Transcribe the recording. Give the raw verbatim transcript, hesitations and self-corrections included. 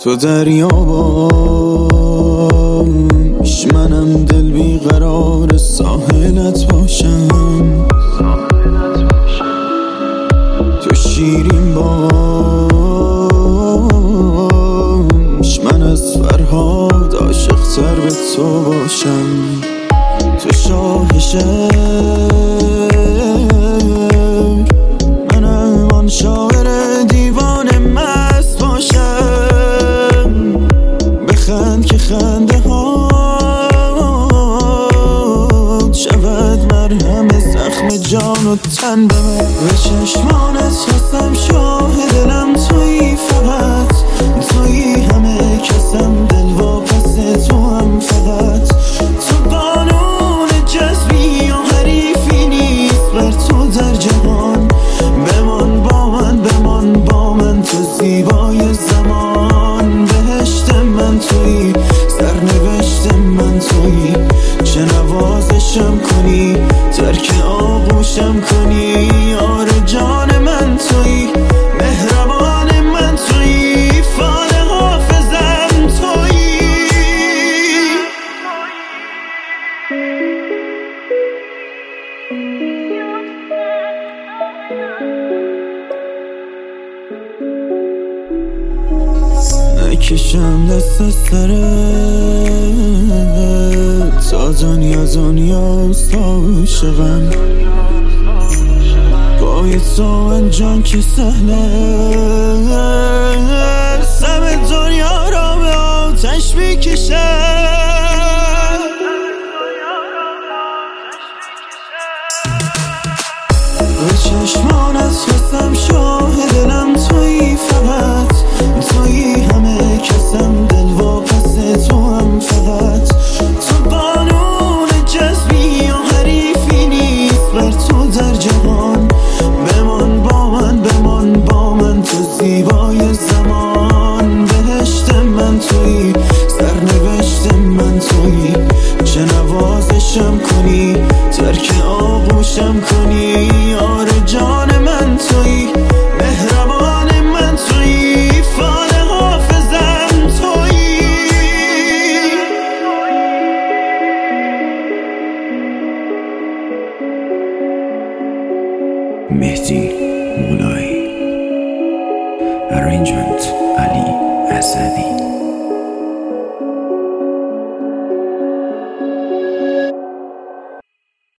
تو دریا باش، منم دل بیقرار ساحلت باشم. تو شیرین باش، من از فرهاد عاشق تر به تو باشم. تو شاه شعر، منم آن شاعر دیوانه مست باشم. بخند که خنده ها شود مرهم زخم جان و تن به من. به چشمانت هستم شاه دلم تویی، فقط تویی همه کسم، دل واپس تو هم فقط. تو قانون جذبی و حریفی نیست بر تو در جهان. بمان با من، بمان با من، تو زیبای زمان. بهشت من تویی، سرنوشت من تویی. چه نوازشم کنی، ترک آغوشم کنی. یار جان من تویی، مهربان من تویی، فال حافظم تویی. نکشم دست از سرت تا دنیا دنیاست عاشقم. پای تو انجام که سهله، سم دنیا را به آتش میکشه. به چشمانت هستم شاه دلم تویی، فقط تویی همه کسم، دل واپس تو هم فقط. تو قانون جذبی و حریفی نیست بر تو در جهان. بمان با من، بمان با من، تو زیبای زمان. بهشت من تویی، سرنوشت من تویی. چه نوازشم کنی، ترک آغوشم کنی. یار جان من تویی، مهربان من تویی، فال حافظم تویی. مهدی مولایی.